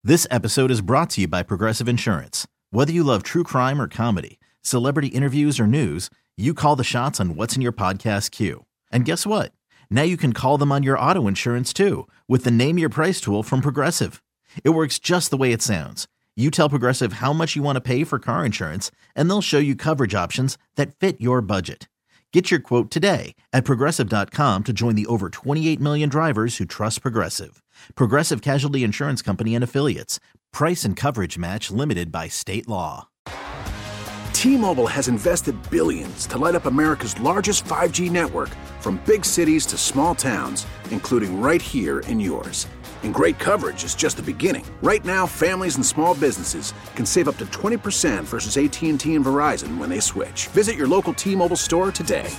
This episode is brought to you by Progressive Insurance. Whether you love true crime or comedy, celebrity interviews or news, you call the shots on what's in your podcast queue. And guess what? Now you can call them on your auto insurance too with the Name Your Price tool from Progressive. It works just the way it sounds. You tell Progressive how much you want to pay for car insurance, and they'll show you coverage options that fit your budget. Get your quote today at Progressive.com to join the over 28 million drivers who trust Progressive. Progressive Casualty Insurance Company and Affiliates. Price and coverage match limited by state law. T-Mobile has invested billions to light up America's largest 5G network, from big cities to small towns, including right here in yours. And great coverage is just the beginning. Right now, families and small businesses can save up to 20% versus AT&T and Verizon when they switch. Visit your local T-Mobile store today.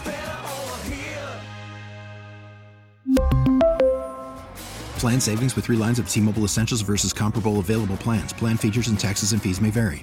Plan savings with 3 lines of T-Mobile Essentials versus comparable available plans. Plan features and taxes and fees may vary.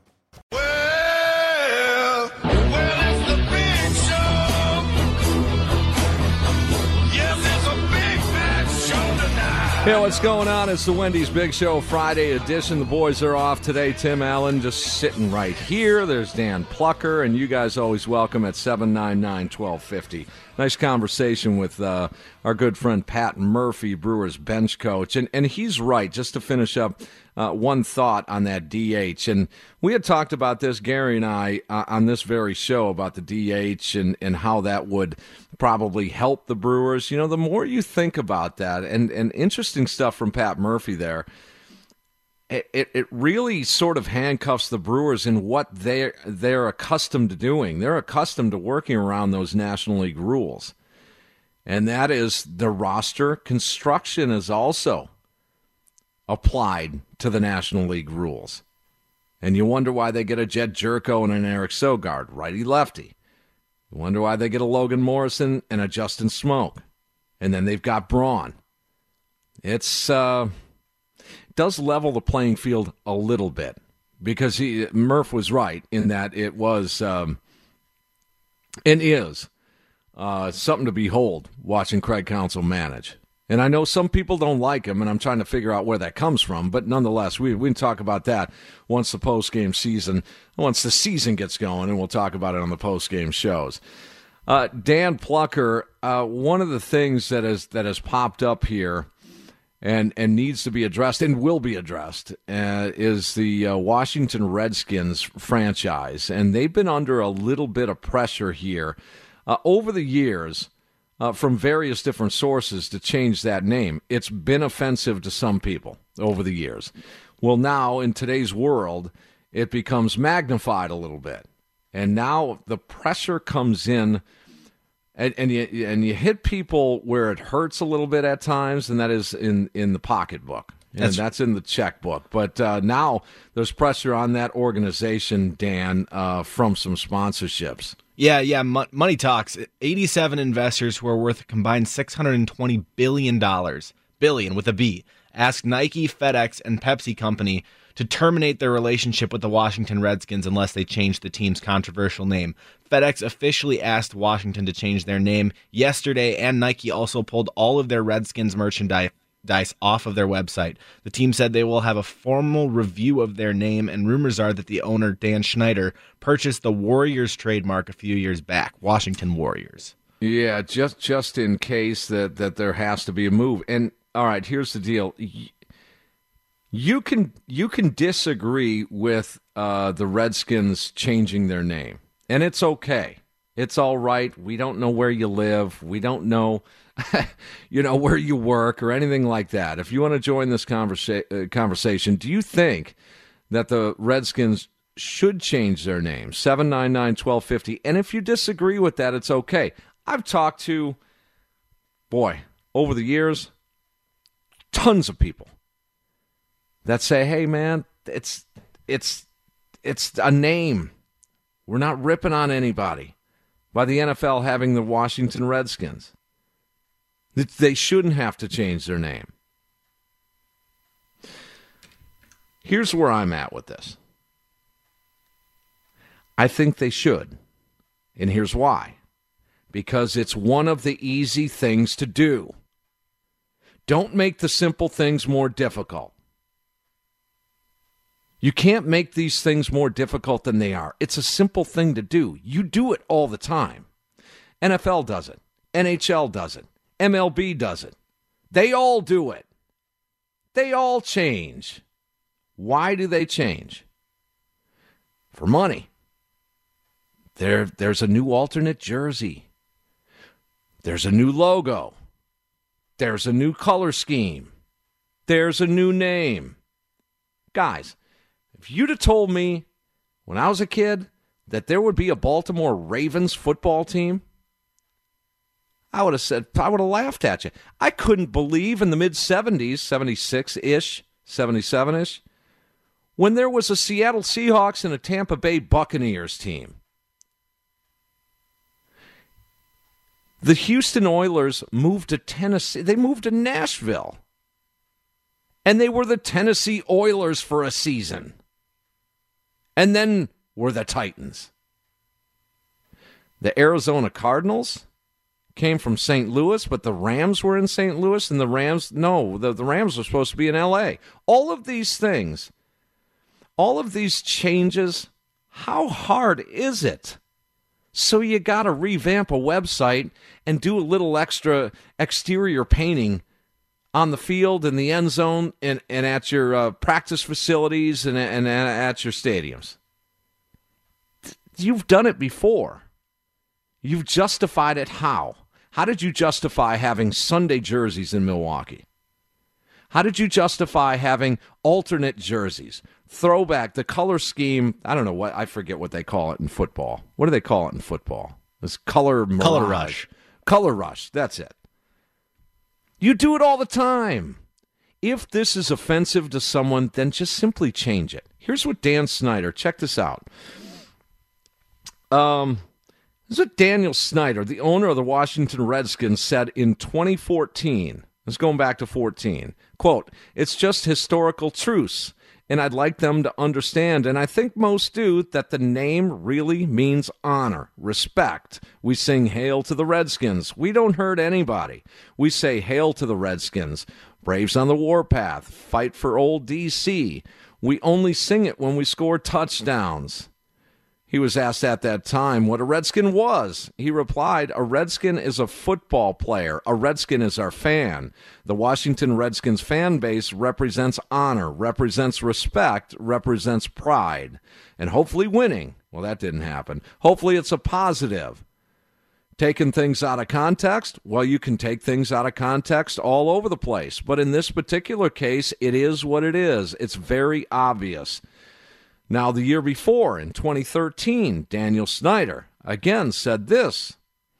Hey, what's going on? It's the Wendy's Big Show Friday edition. The boys are off today. Tim Allen just sitting right here. There's Dan Plucker, and you guys always welcome at 799-1250. Nice conversation with our good friend Pat Murphy, Brewers bench coach. And he's right, just to finish up one thought on that DH. And we had talked about this, Gary and I, on this very show about the DH and how that would probably help the Brewers. You know, the more you think about that, and interesting stuff from Pat Murphy there, it really sort of handcuffs the Brewers in what they're accustomed to doing. They're accustomed to working around those National League rules. And that is the roster construction is also applied to the National League rules. And you wonder why they get a Jed Jerko and an Eric Sogard, righty-lefty. You wonder why they get a Logan Morrison and a Justin Smoke. And then they've got Braun. It's does level the playing field a little bit, because Murph was right in that it was and is something to behold watching Craig Counsell manage. And I know some people don't like him, and I'm trying to figure out where that comes from. But nonetheless, we can talk about that once the season gets going, and we'll talk about it on the post-game shows. Dan Plucker, one of the things that has popped up here and needs to be addressed and will be addressed is the Washington Redskins franchise. And they've been under a little bit of pressure here over the years from various different sources to change that name. It's been offensive to some people over the years. Well, now in today's world, it becomes magnified a little bit. And now the pressure comes in, and you hit people where it hurts a little bit at times, and that is in the pocketbook. And that's in the checkbook. But now there's pressure on that organization, Dan, from some sponsorships. Yeah. Money talks. 87 investors who are worth a combined $620 billion with a B, asked Nike, FedEx, and Pepsi Company to terminate their relationship with the Washington Redskins unless they change the team's controversial name. FedEx officially asked Washington to change their name yesterday, and Nike also pulled all of their Redskins merchandise off of their website. The team said they will have a formal review of their name, and rumors are that the owner, Dan Schneider, purchased the Warriors trademark a few years back, Washington Warriors. Yeah, just in case that there has to be a move. And all right, here's the deal. You can disagree with the Redskins changing their name, and it's okay. It's all right. We don't know where you live. We don't know, where you work or anything like that. If you want to join this conversation, do you think that the Redskins should change their name? 799-1250. And if you disagree with that, it's okay. I've talked to, over the years, tons of people that say, hey, man, it's a name. We're not ripping on anybody by the NFL having the Washington Redskins. They shouldn't have to change their name. Here's where I'm at with this. I think they should. And here's why. Because it's one of the easy things to do. Don't make the simple things more difficult. You can't make these things more difficult than they are. It's a simple thing to do. You do it all the time. NFL does it. NHL does it. MLB does it. They all do it. They all change. Why do they change? For money. There's a new alternate jersey. There's a new logo. There's a new color scheme. There's a new name. Guys, if you'd have told me when I was a kid that there would be a Baltimore Ravens football team, I would have laughed at you. I couldn't believe in the mid-70s, 76-ish, 77-ish, when there was a Seattle Seahawks and a Tampa Bay Buccaneers team. The Houston Oilers moved to Tennessee. They moved to Nashville. And they were the Tennessee Oilers for a season. And then were the Titans. The Arizona Cardinals came from St. Louis, but the Rams were in St. Louis, and the Rams were supposed to be in L.A. All of these things, all of these changes, how hard is it? So you got to revamp a website and do a little extra exterior painting on the field, in the end zone, and at your practice facilities and at your stadiums. You've done it before. You've justified it how? How did you justify having Sunday jerseys in Milwaukee? How did you justify having alternate jerseys? Throwback, the color scheme, I don't know what, I forget what they call it in football. What do they call it in football? It's color mirage. Color rush. Color rush, that's it. You do it all the time. If this is offensive to someone, then just simply change it. Here's what Dan Snyder, check this out. This is what Daniel Snyder, the owner of the Washington Redskins, said in 2014. It's going back to 14. Quote, "It's just historical truths, and I'd like them to understand, and I think most do, that the name really means honor, respect. We sing Hail to the Redskins. We don't hurt anybody. We say Hail to the Redskins. Braves on the warpath. Fight for old D.C. We only sing it when we score touchdowns." He was asked at that time what a Redskin was. He replied, "A Redskin is a football player. A Redskin is our fan. The Washington Redskins fan base represents honor, represents respect, represents pride, and hopefully winning." Well, that didn't happen. Hopefully it's a positive. Taking things out of context? Well, you can take things out of context all over the place. But in this particular case, it is what it is. It's very obvious. Now, the year before, in 2013, Daniel Snyder, again, said this,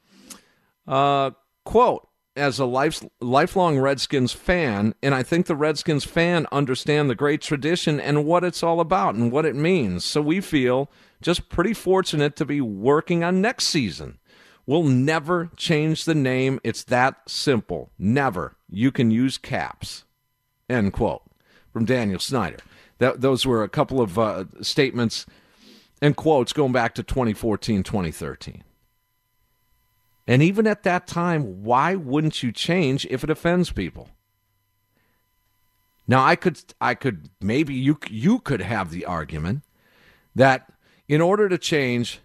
quote, "As a lifelong Redskins fan, and I think the Redskins fan understand the great tradition and what it's all about and what it means. So we feel just pretty fortunate to be working on next season. We'll never change the name. It's that simple. Never. You can use caps." End quote. From Daniel Snyder. Those were a couple of statements and quotes going back to 2014, 2013. And even at that time, why wouldn't you change if it offends people? Now, I could maybe you could have the argument that in order to change,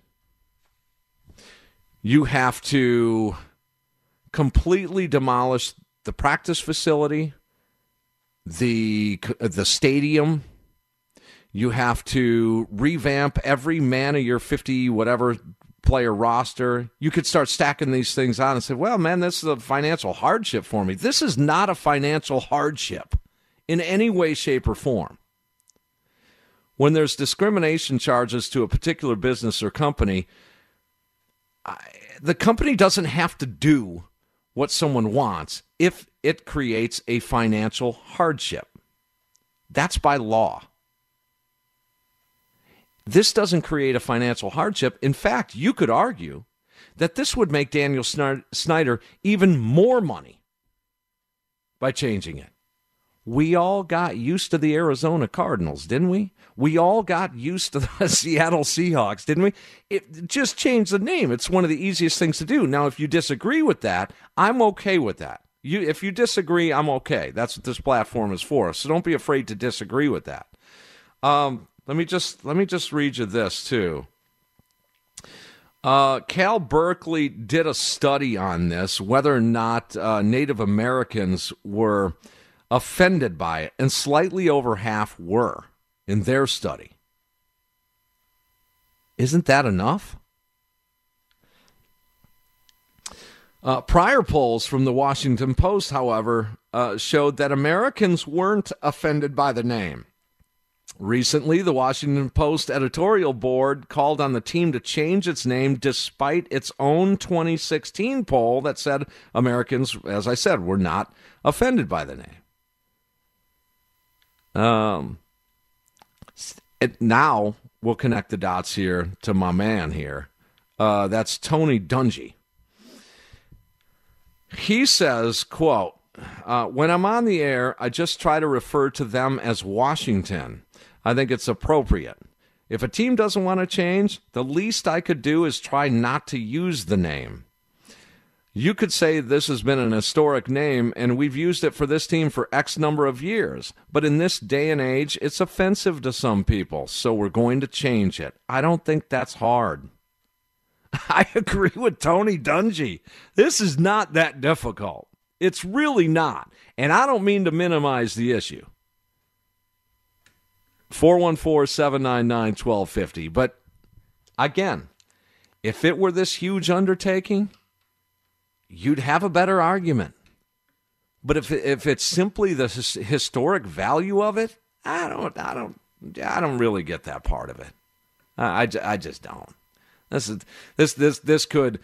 you have to completely demolish the practice facility, the stadium. You have to revamp every man of your 50-whatever player roster. You could start stacking these things on and say, well, man, this is a financial hardship for me. This is not a financial hardship in any way, shape, or form. When there's discrimination charges to a particular business or company, the company doesn't have to do what someone wants if it creates a financial hardship. That's by law. This doesn't create a financial hardship. In fact, you could argue that this would make Daniel Snyder even more money by changing it. We all got used to the Arizona Cardinals, didn't we? We all got used to the Seattle Seahawks, didn't we? Just change the name. It's one of the easiest things to do. Now, if you disagree with that, I'm okay with that. If you disagree, I'm okay. That's what this platform is for. So don't be afraid to disagree with that. Let me just read you this too. Cal Berkeley did a study on this, whether or not Native Americans were offended by it, and slightly over half were in their study. Isn't that enough? Prior polls from the Washington Post, however, showed that Americans weren't offended by the name. Recently, the Washington Post editorial board called on the team to change its name despite its own 2016 poll that said Americans, as I said, were not offended by the name. Now we'll connect the dots here to my man here. That's Tony Dungy. He says, quote, when I'm on the air, I just try to refer to them as Washington. I think it's appropriate. If a team doesn't want to change, the least I could do is try not to use the name. You could say this has been an historic name, and we've used it for this team for X number of years. But in this day and age, it's offensive to some people, so we're going to change it. I don't think that's hard. I agree with Tony Dungy. This is not that difficult. It's really not. And I don't mean to minimize the issue. 414-799-1250. But again, if it were this huge undertaking, you'd have a better argument. But if it's simply the historic value of it, I don't really get that part of it. I just don't. This could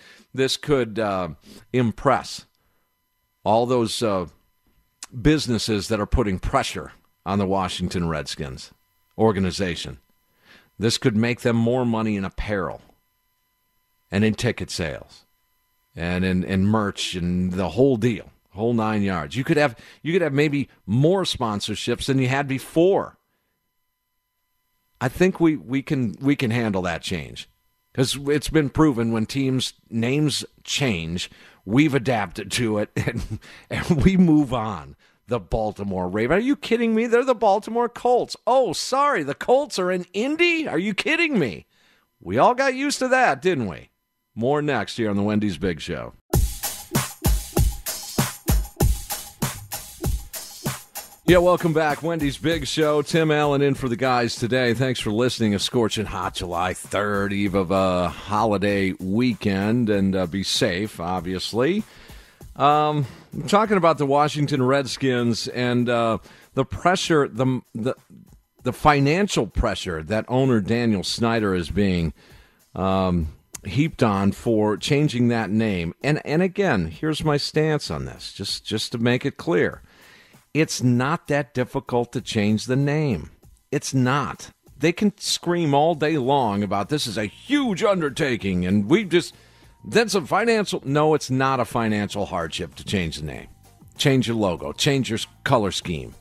impress all those businesses that are putting pressure on the Washington Redskins organization. This could make them more money in apparel and in ticket sales and in merch and the whole deal, whole 9 yards. You could have maybe more sponsorships than you had before. I think we can handle that change. Because it's been proven when teams' names change, we've adapted to it, and we move on. The Baltimore Ravens. Are you kidding me? They're the Baltimore Colts. Oh, sorry, the Colts are in Indy? Are you kidding me? We all got used to that, didn't we? More next here on the Wendy's Big Show. Yeah, welcome back. Wendy's Big Show. Tim Allen in for the guys today. Thanks for listening. A scorching hot July 3rd, eve of a holiday weekend, and be safe, obviously. I'm talking about the Washington Redskins and the pressure, the financial pressure that owner Daniel Snyder is being heaped on for changing that name. And again, here's my stance on this, just to make it clear. It's not that difficult to change the name. It's not. They can scream all day long about this is a huge undertaking and that's a financial. No, it's not a financial hardship to change the name. Change your logo. Change your color scheme.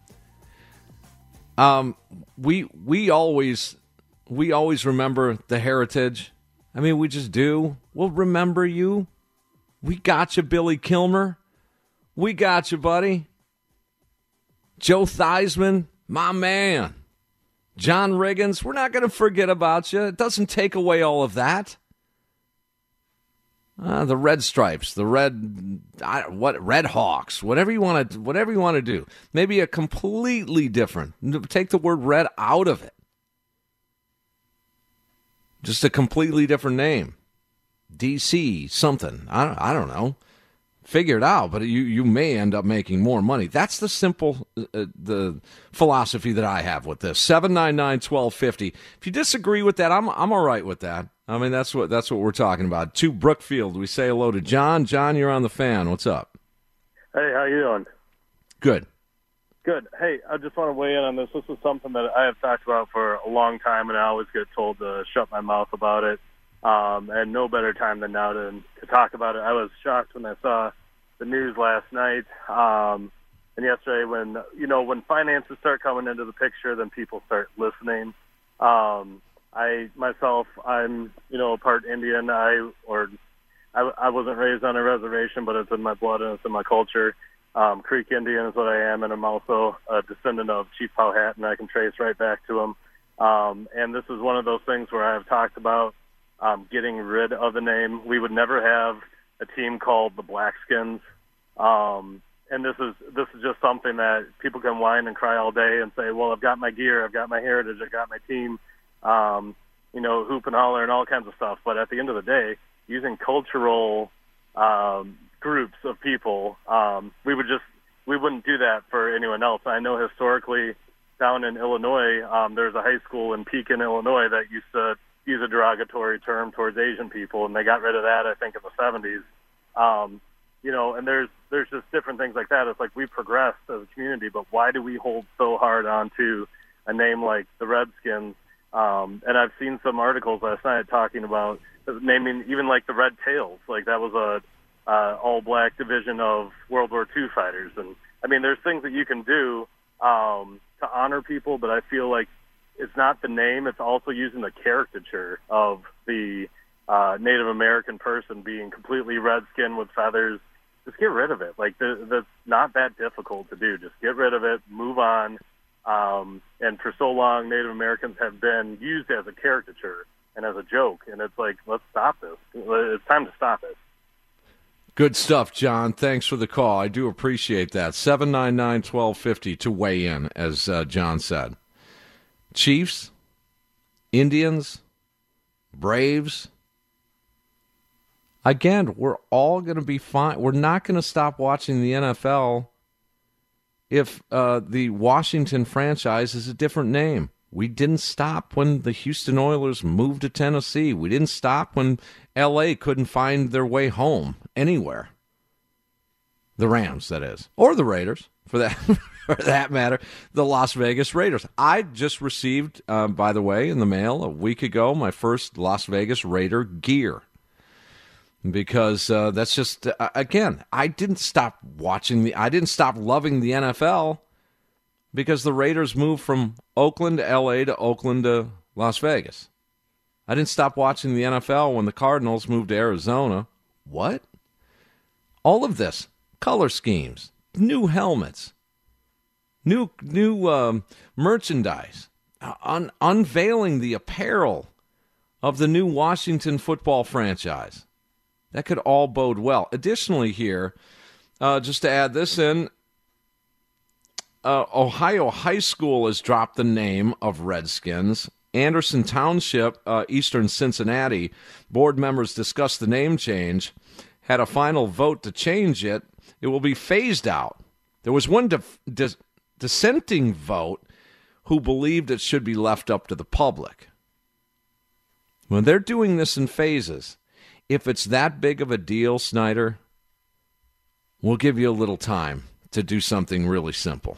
We always remember the heritage. I mean, we just do. We'll remember you. We got you, Billy Kilmer. We got you, buddy. Joe Theismann, my man. John Riggins, we're not going to forget about you. It doesn't take away all of that. The Red Stripes, the Red Hawks, whatever you want to do. Maybe a completely different. Take the word red out of it. Just a completely different name. DC something. I don't know. Figure it out, but you may end up making more money. That's the simple the philosophy that I have with this. 799-1250. If you disagree with that, I'm all right with that. I mean, that's what we're talking about. To Brookfield, we say hello to John. John, you're on the Fan. What's up? Hey, how you doing? Good. Good. Hey, I just want to weigh in on this. This is something that I have talked about for a long time, and I always get told to shut my mouth about it. And no better time than now to talk about it. I was shocked when I saw the news last night and yesterday when finances start coming into the picture, then people start listening. I'm part Indian. I wasn't raised on a reservation, but it's in my blood and it's in my culture. Creek Indian is what I am, and I'm also a descendant of Chief Powhatan. I can trace right back to him. And this is one of those things where I've talked about getting rid of the name. We would never have a team called the Blackskins. And this is just something that people can whine and cry all day and say, well, I've got my gear, I've got my heritage, I've got my team, hoop and holler and all kinds of stuff. But at the end of the day, using cultural groups of people, we wouldn't do that for anyone else. I know historically down in Illinois, there's a high school in Pekin, Illinois that used to use a derogatory term towards Asian people, and they got rid of that, I think, in the 70s. And there's just different things like that. It's like we've progressed as a community, but why do we hold so hard onto a name like the Redskins? And I've seen some articles last night talking about naming even like the Red Tails, like that was a all-black division of World War II fighters. And I mean, there's things that you can do to honor people, but I feel like it's not the name; it's also using the caricature of the Native American person being completely redskin with feathers. Just get rid of it. Like that's not that difficult to do. Just get rid of it, move on. And for so long, Native Americans have been used as a caricature and as a joke. And it's like, let's stop this. It's time to stop it. Good stuff, John. Thanks for the call. I do appreciate that. 799-1250 to weigh in, as John said. Chiefs, Indians, Braves. Again, we're all going to be fine. We're not going to stop watching the NFL if the Washington franchise is a different name. We didn't stop when the Houston Oilers moved to Tennessee. We didn't stop when L.A. couldn't find their way home anywhere. The Rams, that is. Or the Raiders, for that matter. The Las Vegas Raiders. I just received, by the way, in the mail a week ago, my first Las Vegas Raider gear. Because that's just, again, I didn't stop loving the NFL because the Raiders moved from Oakland to L.A. to Oakland to Las Vegas. I didn't stop watching the NFL when the Cardinals moved to Arizona. What? All of this, color schemes, new helmets, new merchandise, unveiling the apparel of the new Washington football franchise. That could all bode well. Additionally here, just to add this in, Ohio High School has dropped the name of Redskins. Anderson Township, eastern Cincinnati, board members discussed the name change, had a final vote to change it. It will be phased out. There was one dissenting vote who believed it should be left up to the public. When they're doing this in phases, if it's that big of a deal, Snyder, we'll give you a little time to do something really simple.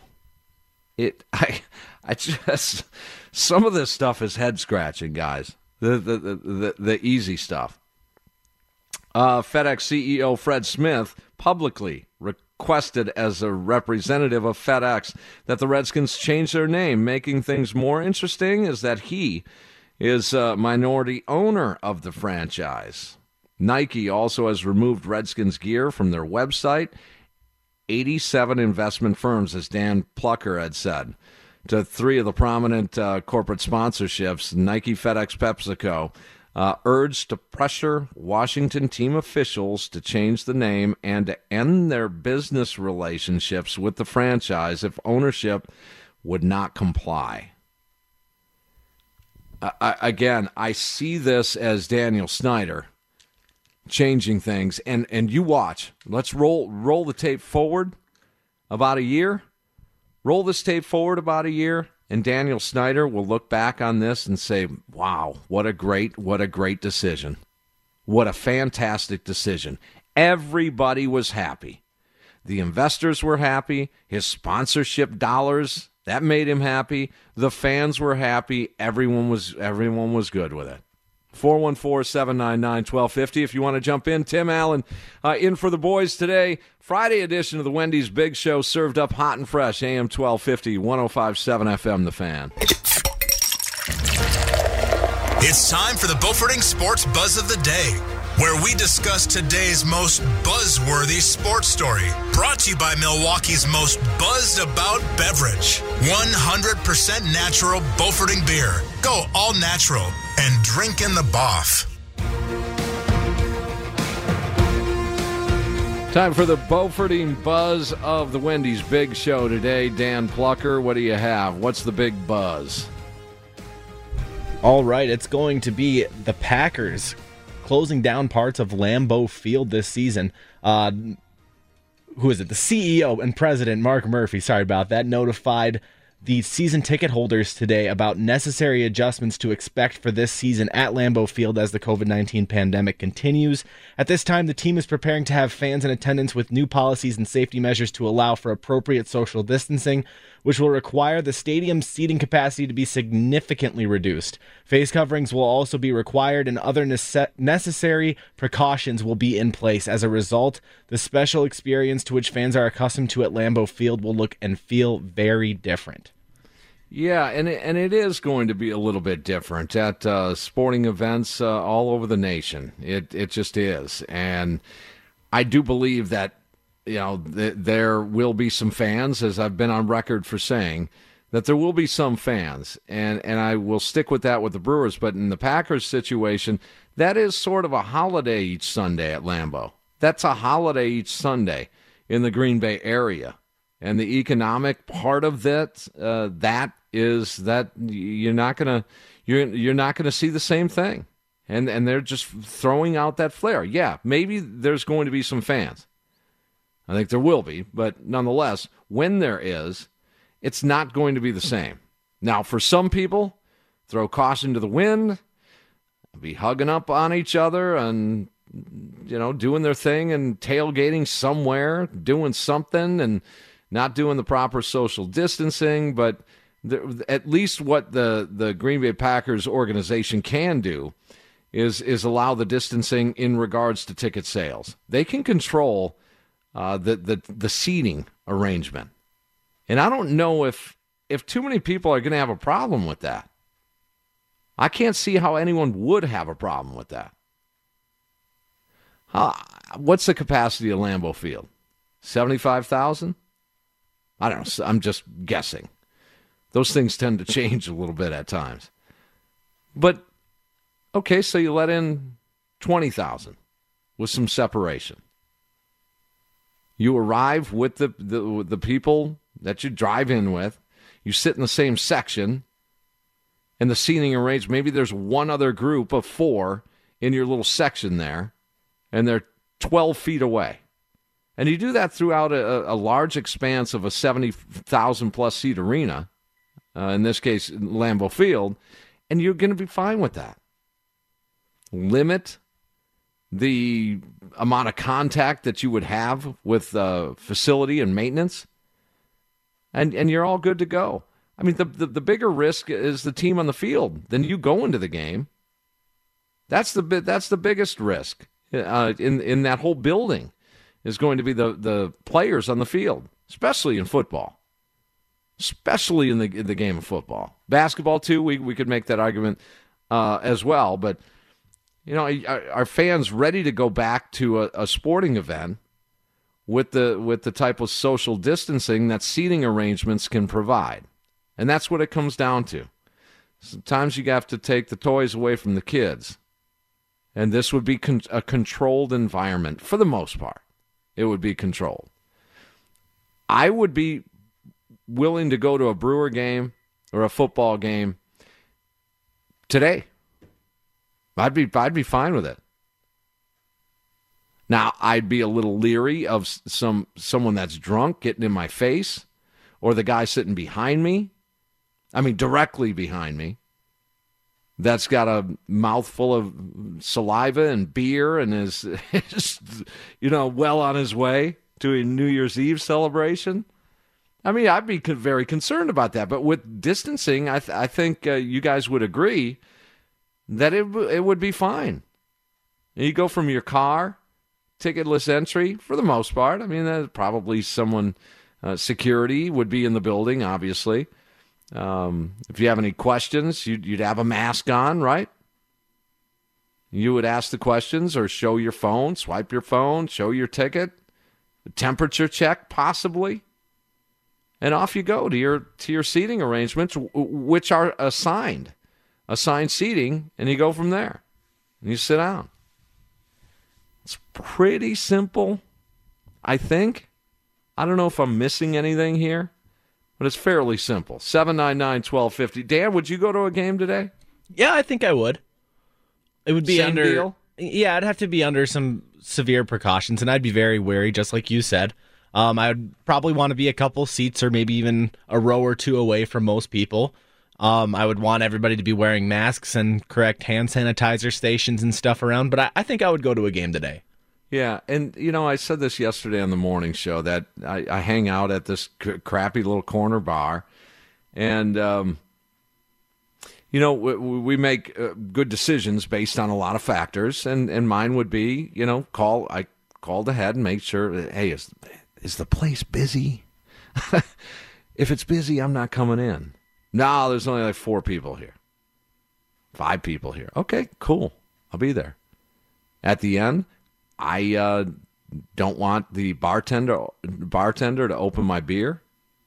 Some of this stuff is head scratching, guys. The easy stuff. FedEx CEO Fred Smith publicly requested as a representative of FedEx that the Redskins change their name. Making things more interesting is that he is a minority owner of the franchise. Nike also has removed Redskins gear from their website. 87 investment firms, as Dan Plucker had said, to three of the prominent corporate sponsorships, Nike, FedEx, PepsiCo, urged to pressure Washington team officials to change the name and to end their business relationships with the franchise if ownership would not comply. I see this as Daniel Snyder changing things, and you watch. Let's roll the tape forward about a year. Roll this tape forward about a year, and Daniel Snyder will look back on this and say, wow, what a great decision. What a fantastic decision. Everybody was happy. The investors were happy. His sponsorship dollars, that made him happy. The fans were happy. Everyone was good with it. 414-799-1250 if you want to jump in. Tim Allen in for the boys today. Friday edition of the Wendy's Big Show, served up hot and fresh. AM 1250, 105.7 FM, The Fan. It's time for the Beauforting Sports Buzz of the Day. where we discuss today's most buzzworthy sports story. Brought to you by Milwaukee's most buzzed about beverage, 100% natural Beauforting beer. Go all natural and drink in the Boff. Time for the Beauforting Buzz of the Wendy's Big Show today. Dan Plucker, what do you have? What's the big buzz? All right, it's going to be the Packers closing down parts of Lambeau Field this season. Who is it? The CEO and president, Mark Murphy, sorry about that, notified the season ticket holders today about necessary adjustments to expect for this season at Lambeau Field as the COVID-19 pandemic continues. At this time, the team is preparing to have fans in attendance with new policies and safety measures to allow for appropriate social distancing, which will require the stadium's seating capacity to be significantly reduced. Face coverings will also be required, and other necessary precautions will be in place. As a result, the special experience to which fans are accustomed to at Lambeau Field will look and feel very different. Yeah, and it is going to be a little bit different at sporting events all over the nation. It just is, and I do believe that there will be some fans, as I've been on record for saying, that there will be some fans, and I will stick with that with the Brewers. But in the Packers situation, that is sort of a holiday each Sunday at Lambeau. That's a holiday each Sunday in the Green Bay area. And the economic part of that, that is that you're not gonna see the same thing, and they're just throwing out that flair. Yeah, maybe there's going to be some fans. I think there will be, but nonetheless, when there is, it's not going to be the same. Now, for some people, throw caution to the wind, be hugging up on each other and doing their thing and tailgating somewhere, doing something and not doing the proper social distancing, but at least what the Green Bay Packers organization can do is allow the distancing in regards to ticket sales. They can control the seating arrangement. And I don't know if too many people are going to have a problem with that. I can't see how anyone would have a problem with that. What's the capacity of Lambeau Field? 75,000? I don't know. I'm just guessing. Those things tend to change a little bit at times. But, okay, so you let in 20,000 with some separation. You arrive with the people that you drive in with. You sit in the same section, and the seating arranged. Maybe there's one other group of 4 in your little section there, and they're 12 feet away. And you do that throughout a large expanse of a 70,000-plus seat arena, in this case, Lambeau Field, and you're going to be fine with that. Limit the amount of contact that you would have with facility and maintenance, and you're all good to go. I mean, the bigger risk is the team on the field than you go into the game. That's the biggest risk in that whole building is going to be the players on the field, especially in football, especially in the game of football. Basketball too, we could make that argument as well, but. Are fans ready to go back to a sporting event with the type of social distancing that seating arrangements can provide? And that's what it comes down to. Sometimes you have to take the toys away from the kids. And this would be a controlled environment for the most part. It would be controlled. I would be willing to go to a Brewer game or a football game today. I'd be fine with it. Now, I'd be a little leery of someone that's drunk getting in my face, or the guy sitting behind me. I mean, directly behind me. That's got a mouthful of saliva and beer and is well on his way to a New Year's Eve celebration. I mean, I'd be very concerned about that. But with distancing, I think you guys would agree that it would be fine. And you go from your car, ticketless entry, for the most part. I mean, probably someone, security would be in the building, obviously. If you have any questions, you'd have a mask on, right? You would ask the questions or show your phone, swipe your phone, show your ticket, temperature check possibly, and off you go to your seating arrangements, which are assigned seating, and you go from there. And you sit down. It's pretty simple, I think. I don't know if I'm missing anything here, but it's fairly simple. 799-1250. Dan, would you go to a game today? Yeah, I think I would. It would be Same under deal? Yeah, I'd have to be under some severe precautions, and I'd be very wary, just like you said. I would probably want to be a couple seats or maybe even a row or two away from most people. I would want everybody to be wearing masks and correct hand sanitizer stations and stuff around, but I think I would go to a game today. Yeah, and, I said this yesterday on the morning show that I hang out at this crappy little corner bar, and, we make good decisions based on a lot of factors, and mine would be, I called ahead and make sure, hey, is the place busy? If it's busy, I'm not coming in. No, there's only like 4 people here. 5 people here. Okay, cool. I'll be there. At the end, I don't want the bartender to open my beer.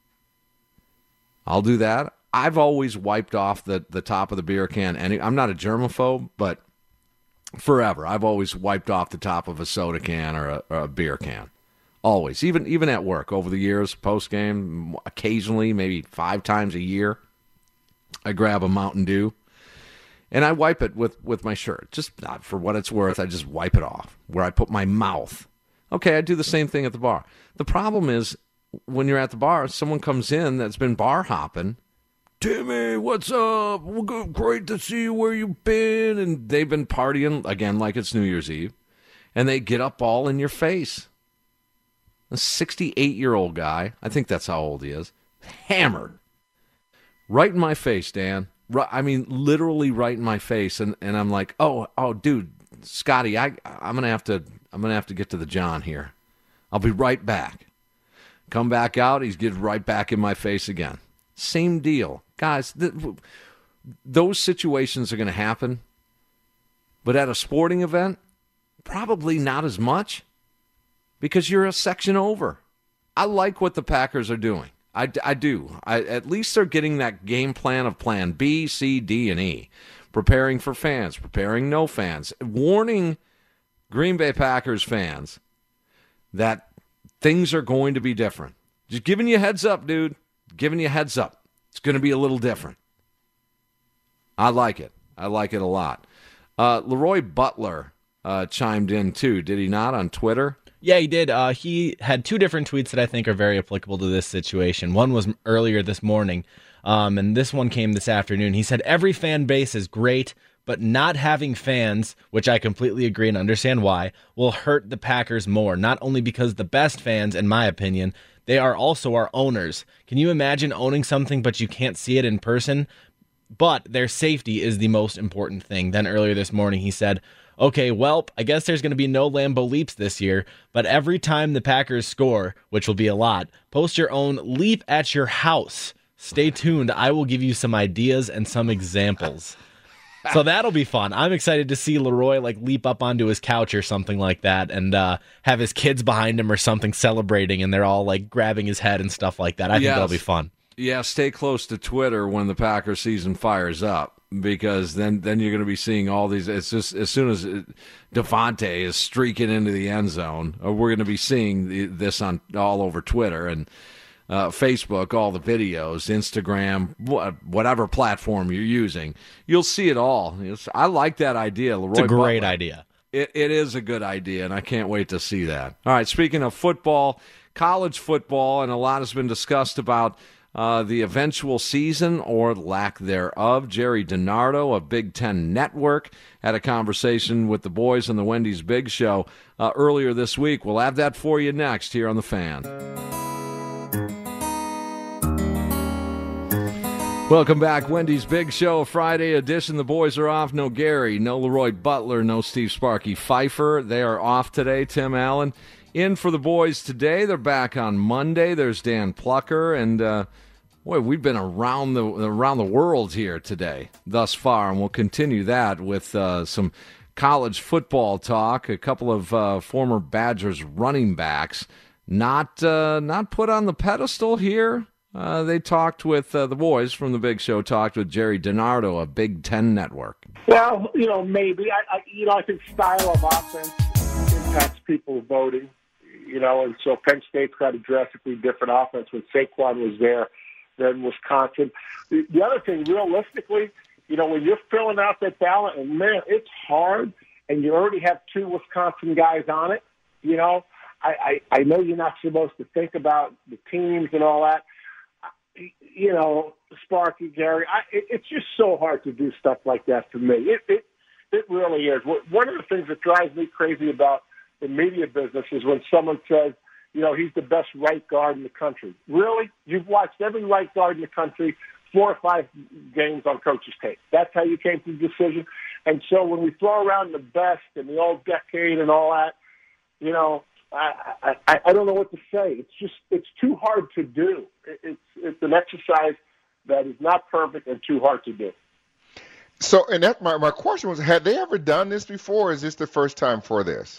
I'll do that. I've always wiped off the top of the beer can. I'm not a germaphobe, but forever, I've always wiped off the top of a soda can or a beer can. Always. Even at work over the years, post-game, occasionally, maybe 5 times a year, I grab a Mountain Dew, and I wipe it with my shirt. Just not for what it's worth. I just wipe it off where I put my mouth. Okay, I do the same thing at the bar. The problem is when you're at the bar, someone comes in that's been bar hopping. Timmy, what's up? Well, great to see you. Where you been? And they've been partying, again, like it's New Year's Eve, and they get up all in your face. A 68-year-old guy, I think that's how old he is, hammered. Right in my face, Dan. I mean, literally right in my face, and I'm like, oh, dude, Scotty, I'm gonna have to get to the John here. I'll be right back. Come back out, he's getting right back in my face again. Same deal, guys. Those situations are gonna happen, but at a sporting event, probably not as much, because you're a section over. I like what the Packers are doing. I do. At least they're getting that game plan of plan B, C, D, and E. Preparing for fans, preparing no fans. Warning Green Bay Packers fans that things are going to be different. Just giving you a heads up, dude. Giving you a heads up. It's going to be a little different. I like it. I like it a lot. Leroy Butler chimed in, too. Did he not, on Twitter? Yeah, he did. He had 2 different tweets that I think are very applicable to this situation. One was earlier this morning, and this one came this afternoon. He said, every fan base is great, but not having fans, which I completely agree and understand why, will hurt the Packers more. Not only because the best fans, in my opinion, they are also our owners. Can you imagine owning something but you can't see it in person? But their safety is the most important thing. Then earlier this morning he said, okay, well, I guess there's going to be no Lambeau Leaps this year, but every time the Packers score, which will be a lot, post your own leap at your house. Stay tuned. I will give you some ideas and some examples. So that'll be fun. I'm excited to see Leroy leap up onto his couch or something like that and have his kids behind him or something celebrating, and they're all grabbing his head and stuff like that. I think that'll be fun. Yeah, stay close to Twitter when the Packers season fires up, because then you're going to be seeing all these. It's just as soon as Devontae is streaking into the end zone, we're going to be seeing this on all over Twitter and Facebook, all the videos, Instagram, whatever platform you're using. You'll see it all. I like that idea, Leroy. It's a great Butler. idea. It is a good idea, and I can't wait to see that. All right, speaking of football, college football, and a lot has been discussed about the eventual season or lack thereof. Jerry DiNardo of Big Ten Network had a conversation with the boys on the Wendy's Big Show earlier this week. We'll have that for you next here on The Fan. Welcome back. Wendy's Big Show, Friday edition. The boys are off. No Gary, no Leroy Butler, no Steve Sparky Pfeiffer. They are off today. Tim Allen in for the boys today. They're back on Monday. There's Dan Plucker, and boy, we've been around the world here today thus far, and we'll continue that with some college football talk. A couple of former Badgers running backs not put on the pedestal here. They talked with the boys from the Big Show, talked with Jerry DiNardo of Big Ten Network. Well, maybe. I think style of offense impacts people voting, and so Penn State's got a drastically different offense when Saquon was there than Wisconsin. The other thing, realistically, when you're filling out that ballot, and man, it's hard, and you already have two Wisconsin guys on it, I know you're not supposed to think about the teams and all that. Sparky, Gary, it's just so hard to do stuff like that for me. It really is. One of the things that drives me crazy about the media business is when someone says, he's the best right guard in the country. Really? You've watched every right guard in the country 4 or 5 games on coach's tape. That's how you came to the decision. And so when we throw around the best and the old decade and all that, I don't know what to say. It's too hard to do. It's an exercise that is not perfect and too hard to do. So, and that my question was, had they ever done this before, or is this the first time for this?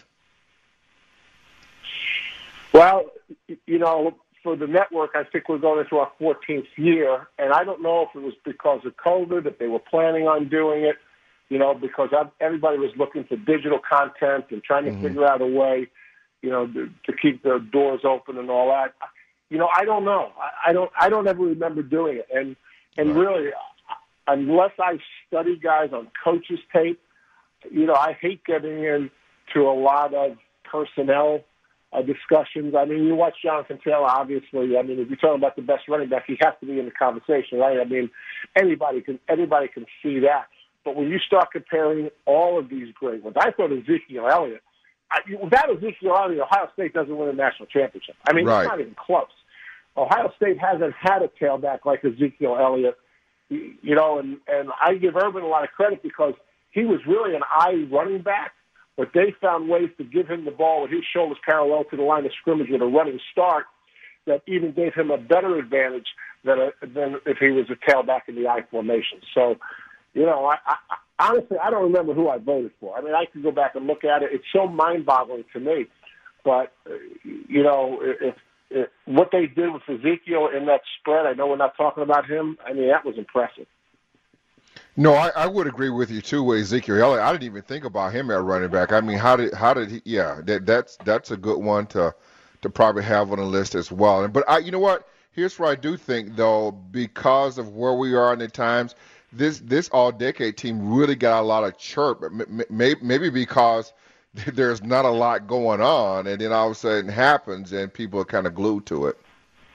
Well, for the network, I think we're going into our 14th year, and I don't know if it was because of COVID, if they were planning on doing it, because everybody was looking for digital content and trying to figure out a way, to keep the doors open and all that. I don't know. I don't ever remember doing it. And really, unless I study guys on coaches' tape, I hate getting into a lot of personnel discussions. I mean, you watch Jonathan Taylor, obviously. I mean, if you're talking about the best running back, he has to be in the conversation, right? I mean, anybody can see that. But when you start comparing all of these great ones, I thought Ezekiel Elliott, without Ezekiel Elliott, Ohio State doesn't win a national championship. I mean, It's not even close. Ohio State hasn't had a tailback like Ezekiel Elliott, and I give Urban a lot of credit because he was really an eye running back, but they found ways to give him the ball with his shoulders parallel to the line of scrimmage with a running start that even gave him a better advantage than if he was a tailback in the I formation. So, honestly, I don't remember who I voted for. I mean, I could go back and look at it. It's so mind-boggling to me. But, if what they did with Ezekiel in that spread, I know we're not talking about him. I mean, that was impressive. No, I would agree with you too with Ezekiel Elliott. I didn't even think about him at running back. I mean, how did he? Yeah, that's a good one to probably have on the list as well. But you know what? Here's what I do think though, because of where we are in the times, this all-decade team really got a lot of chirp. Maybe because there's not a lot going on, and then all of a sudden it happens, and people are kind of glued to it.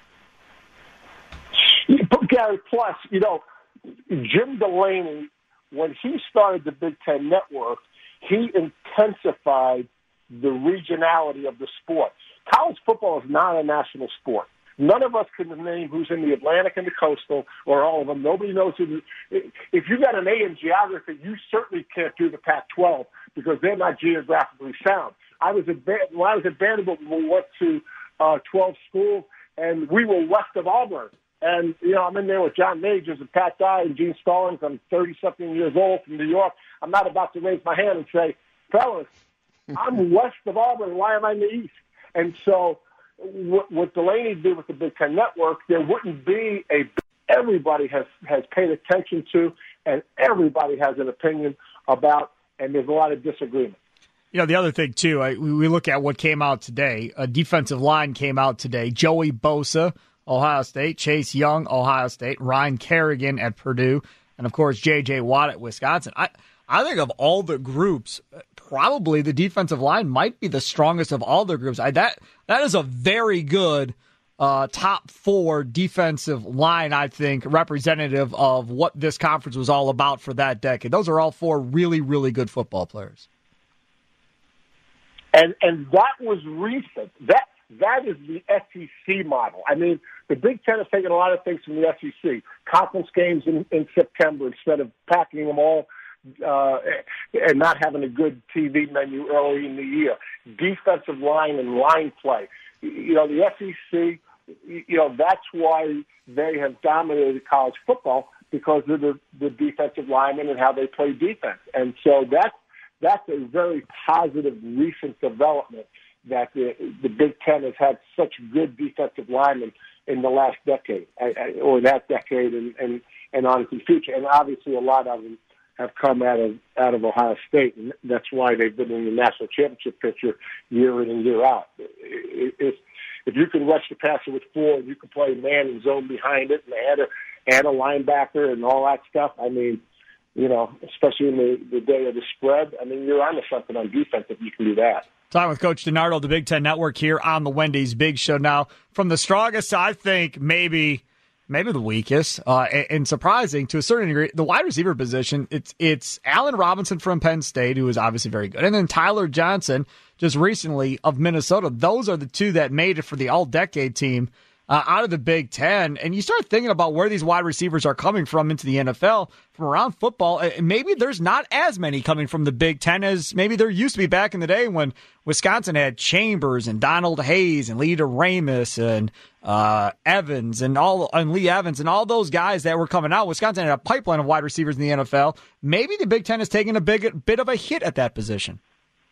Gary, plus, Jim Delaney, when he started the Big Ten Network, he intensified the regionality of the sport. College football is not a national sport. None of us can name who's in the Atlantic and the Coastal, or all of them. Nobody knows who. If you got an A in geography, you certainly can't do the Pac-12 because they're not geographically sound. When I was at Vanderbilt, we went to 12 schools, and we were west of Auburn. And, I'm in there with John Majors and Pat Dye and Gene Stallings. I'm 30-something years old from New York. I'm not about to raise my hand and say, fellas, I'm west of Auburn. Why am I in the east? And so what Delaney did with the Big Ten Network, there wouldn't be everybody has paid attention to, and everybody has an opinion about, and there's a lot of disagreement. The other thing, too, we look at what came out today. A defensive line came out today. Joey Bosa, Ohio State, Chase Young, Ohio State, Ryan Kerrigan at Purdue, and, of course, J.J. Watt at Wisconsin. I think of all the groups, probably the defensive line might be the strongest of all the groups. That is a very good top 4 defensive line, I think, representative of what this conference was all about for that decade. Those are all 4 really, really good football players. And that was recent. That is the SEC model. I mean, the Big Ten has taken a lot of things from the SEC. Conference games in September instead of packing them all and not having a good TV menu early in the year. Defensive line and line play. The SEC, that's why they have dominated college football, because of the defensive linemen and how they play defense. And so that's a very positive recent development that the Big Ten has had such good defensive linemen in the last decade, or that decade, and on into the future. And obviously, a lot of them have come out of Ohio State, and that's why they've been in the national championship picture year in and year out. If you can rush the passer with 4, and you can play man and zone behind it, and add a linebacker and all that stuff, I mean, you know, especially in the day of the spread, I mean, you're onto something on defense if you can do that. Talking with Coach DiNardo, the Big Ten Network here on the Wendy's Big Show. Now, from the strongest, I think maybe the weakest, and surprising to a certain degree, the wide receiver position. It's Allen Robinson from Penn State, who is obviously very good, and then Tyler Johnson just recently of Minnesota. Those are the two that made it for the All-Decade team out of the Big Ten. And you start thinking about where these wide receivers are coming from into the NFL, from around football, and maybe there's not as many coming from the Big Ten as maybe there used to be back in the day when Wisconsin had Chambers and Donald Hayes and Lee DeRamus and Evans and Lee Evans and all those guys that were coming out. Wisconsin had a pipeline of wide receivers in the NFL. Maybe the Big Ten has taken a bit of a hit at that position.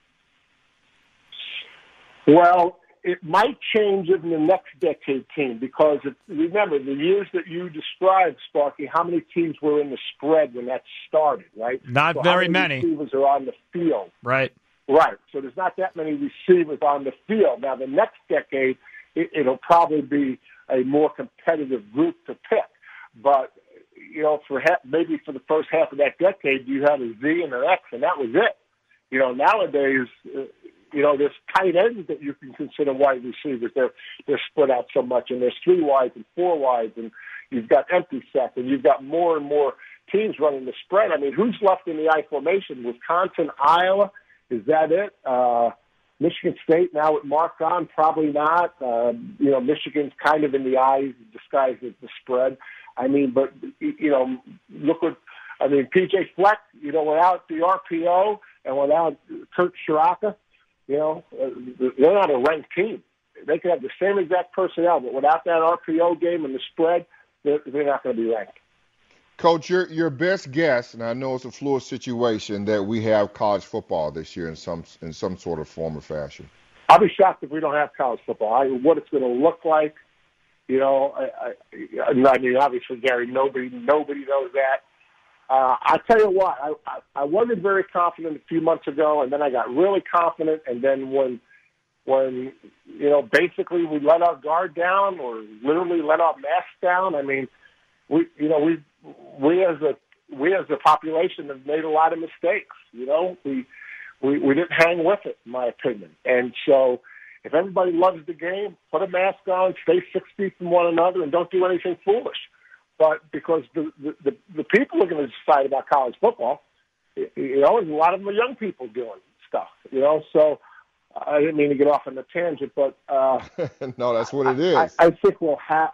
Well, it might change in the next decade team because remember the years that you described, Sparky, how many teams were in the spread when that started, right? Not so very how many receivers are on the field. Right. Right. So there's not that many receivers on the field. Now, the next decade, it'll probably be a more competitive group to pick. But, you know, maybe for the first half of that decade, you had a Z and an X, and that was it. You know, nowadays, you know, there's tight ends that you can consider wide receivers. They're split out so much, and there's 3 wides and 4 wides, and you've got empty sets, and you've got more and more teams running the spread. I mean, who's left in the I formation? Wisconsin, Iowa, is that it? Michigan State now with Mark on, probably not. You know, Michigan's kind of in the eyes, disguised as the spread. I mean, but, you know, P.J. Fleck, you know, without the RPO and without Kurt Shiraka, you know, they're not a ranked team. They could have the same exact personnel, but without that RPO game and the spread, they're not going to be ranked. Coach, your best guess, and I know it's a fluid situation, that we have college football this year in some sort of form or fashion. I'll be shocked if we don't have college football. What it's going to look like, you know, I mean, obviously, Gary, nobody knows that. I'll tell you what, I wasn't very confident a few months ago, and then I got really confident, and then when you know, basically we let our guard down or literally let our mask down, I mean, we as a population have made a lot of mistakes. You know, we didn't hang with it, in my opinion. And so, if everybody loves the game, put a mask on, stay 6 feet from one another, and don't do anything foolish. But because the people are going to decide about college football, you know, and a lot of them are young people doing stuff. You know, so I didn't mean to get off on a tangent, but no, that's what it is. I think we'll have.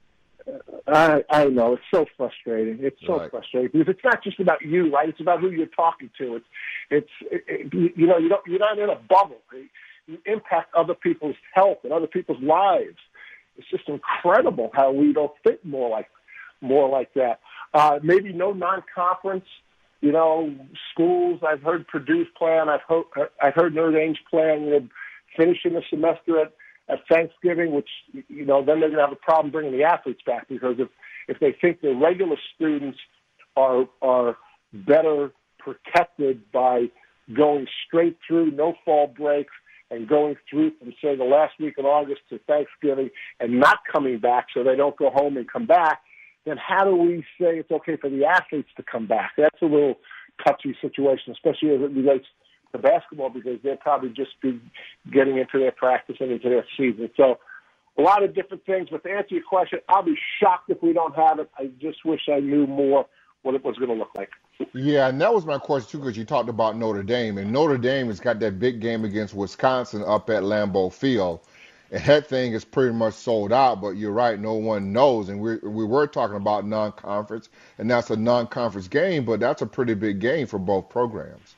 I know, it's so frustrating. It's so frustrating because it's not just about you, right? It's about who you're talking to. It's you know, you're not in a bubble. You impact other people's health and other people's lives. It's just incredible how we don't fit more like that. Maybe no non-conference, you know, schools. I've heard Purdue's plan. I've heard Notre Dame's plan. You know, finishing the semester at Thanksgiving, which, you know, then they're going to have a problem bringing the athletes back because if they think the regular students are better protected by going straight through, no fall breaks, and going through from, say, the last week of August to Thanksgiving and not coming back so they don't go home and come back, then how do we say it's okay for the athletes to come back? That's a little touchy situation, especially as it relates to basketball, because they'll probably just be getting into their practice and into their season. So a lot of different things. But to answer your question, I'll be shocked if we don't have it. I just wish I knew more what it was going to look like. Yeah, and that was my question, too, because you talked about Notre Dame. And Notre Dame has got that big game against Wisconsin up at Lambeau Field. And that thing is pretty much sold out, but you're right, no one knows. And we were talking about non-conference, and that's a non-conference game, but that's a pretty big game for both programs.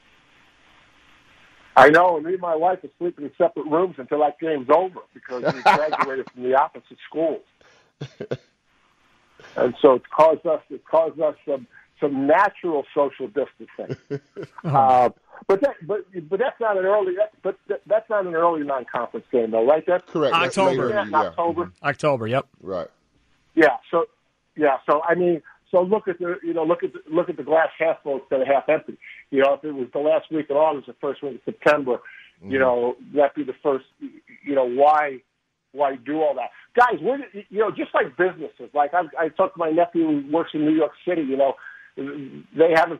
I know, and me and my wife are sleeping in separate rooms until that game's over because we graduated from the opposite schools. And so it caused us some some natural social distancing. But that's not an early that's not an early non-conference game though, right? That's correct. October. October. Yep. Right. Yeah. So I mean, so look at the glass half full instead of half empty. You know, if it was the last week of August, the first week of September, you know, that'd be the first. You know, why do all that, guys? Just like businesses. Like I talked to my nephew who works in New York City. You know, they haven't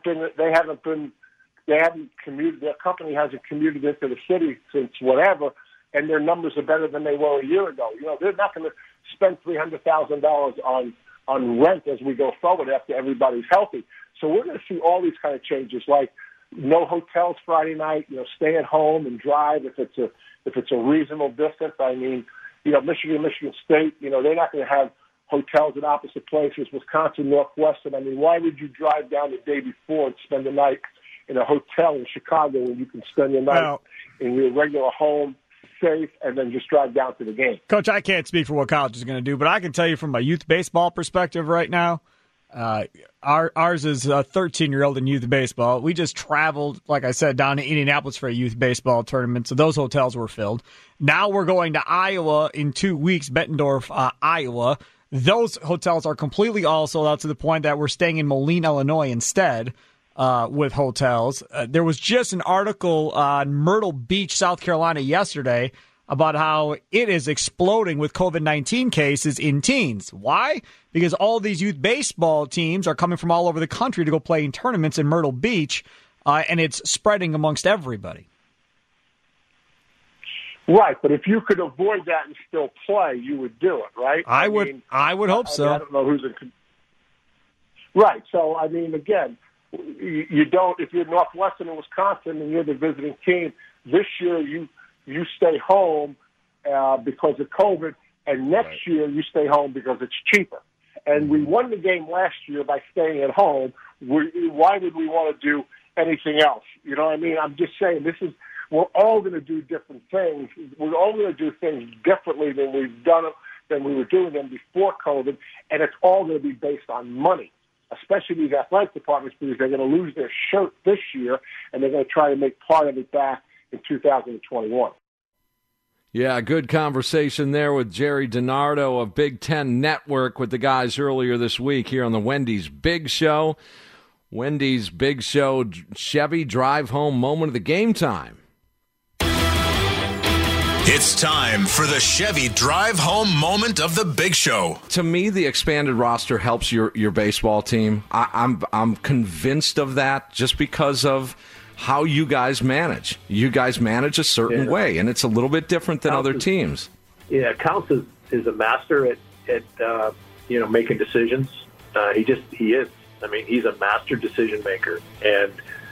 commuted. Their company hasn't commuted into the city since whatever, and their numbers are better than they were a year ago. You know, they're not going to spend $300,000 on rent as we go forward after everybody's healthy. So we're going to see all these kind of changes, like no hotels Friday night. You know, stay at home and drive if it's a reasonable distance. I mean, you know, Michigan State. You know, they're not going to have hotels in opposite places. Wisconsin, Northwestern. I mean, why would you drive down the day before and spend the night in a hotel in Chicago when you can spend your night in your regular home, safe, and then just drive down to the game? Coach, I can't speak for what college is going to do, but I can tell you from a youth baseball perspective right now, ours is a 13-year-old in youth baseball. We just traveled, like I said, down to Indianapolis for a youth baseball tournament, so those hotels were filled. Now we're going to Iowa in 2 weeks, Bettendorf, Iowa. Those hotels are completely all sold out to the point that we're staying in Moline, Illinois instead. With hotels. There was just an article on Myrtle Beach, South Carolina yesterday about how it is exploding with COVID-19 cases in teens. Why? Because all these youth baseball teams are coming from all over the country to go play in tournaments in Myrtle Beach, and it's spreading amongst everybody. Right, but if you could avoid that and still play, you would do it, right? I would hope so. I don't know who's in. Right, so I mean, again, you don't. If you're Northwestern and Wisconsin and you're the visiting team, this year you stay home because of COVID, and next year you stay home because it's cheaper. And we won the game last year by staying at home. Why would we want to do anything else? You know what I mean? I'm just saying we're all going to do different things. We're all going to do things differently than we were doing them before COVID, and it's all going to be based on money, especially these athletic departments, because they're going to lose their shirt this year, and they're going to try to make part of it back in 2021. Yeah, good conversation there with Jerry DiNardo of Big Ten Network with the guys earlier this week here on the Wendy's Big Show. Wendy's Big Show, Chevy drive home moment of the game time. It's time for the Chevy drive home moment of the Big Show. To me, the expanded roster helps your baseball team. I'm convinced of that just because of how you guys manage. You guys manage a certain way, and it's a little bit different than other teams. Yeah, Counts is a master at making decisions. He is. I mean, he's a master decision maker, and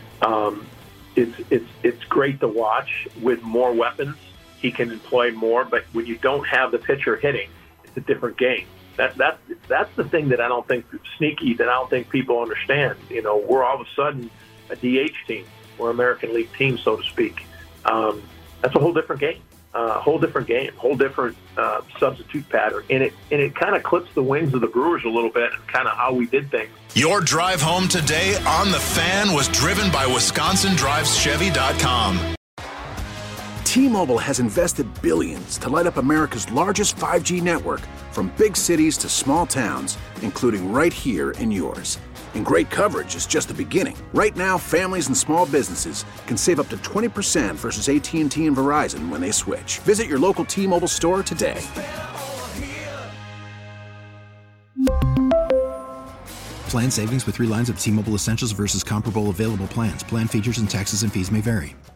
it's great to watch. With more weapons, he can employ more, but when you don't have the pitcher hitting, it's a different game. That's the thing that I don't think people understand. You know, we're all of a sudden a DH team. We're an American League team, so to speak. That's a whole different game. Whole different substitute pattern, and it kind of clips the wings of the Brewers a little bit, and kind of how we did things. Your drive home today on The Fan was driven by WisconsinDrivesChevy.com. T-Mobile has invested billions to light up America's largest 5G network, from big cities to small towns, including right here in yours. And great coverage is just the beginning. Right now, families and small businesses can save up to 20% versus AT&T and Verizon when they switch. Visit your local T-Mobile store today. Plan savings with 3 lines of T-Mobile Essentials versus comparable available plans. Plan features and taxes and fees may vary.